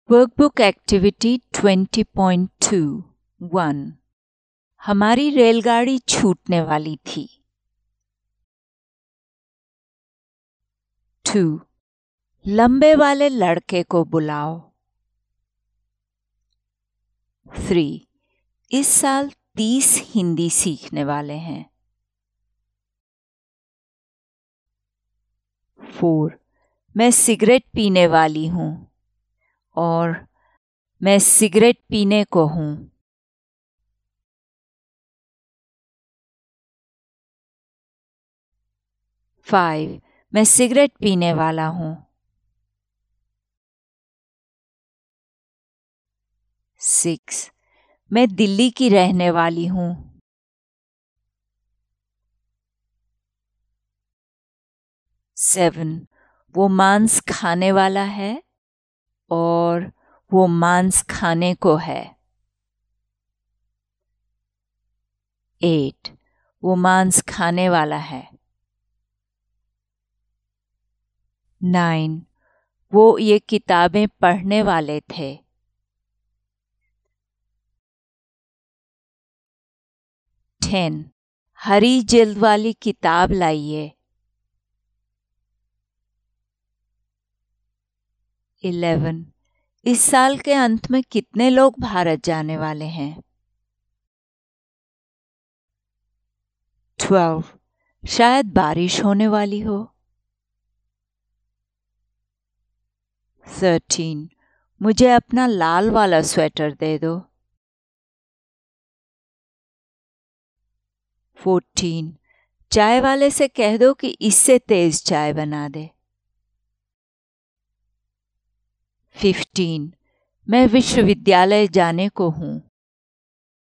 Workbook activity 20.2 1. हमारी रेलगाड़ी छूटने वाली थी। 2. लंबे वाले लड़के को बुलाओ। 3. इस साल 30 हिंदी सीखने वाले हैं। 4. मैं सिगरेट पीने वाली हूँ और मैं सिगरेट पीने को हूँ। 5. मैं सिगरेट पीने वाला हूँ। 6. मैं दिल्ली की रहने वाली हूँ। 7. वो मांस खाने वाला है और वो मांस खाने को है। 8. वो मांस खाने वाला है। 9. वो ये किताबें पढ़ने वाले थे। 10. हरी जिल्द वाली किताब लाइए। 11. इस साल के अंत में कितने लोग भारत जाने वाले हैं? 12. शायद बारिश होने वाली हो। 13. मुझे अपना लाल वाला स्वेटर दे दो। 14. चाय वाले से कह दो कि इससे तेज चाय बना दे। 15. मैं विश्वविद्यालय जाने को हूँ।